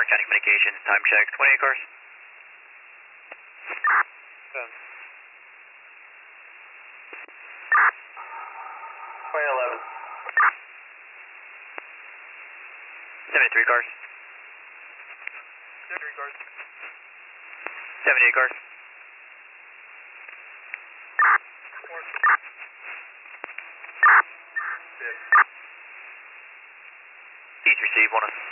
County Communications, time check, 28 cars. 10. 2011. 73 cars. 73 cars. 78 cars. 4. East received, 1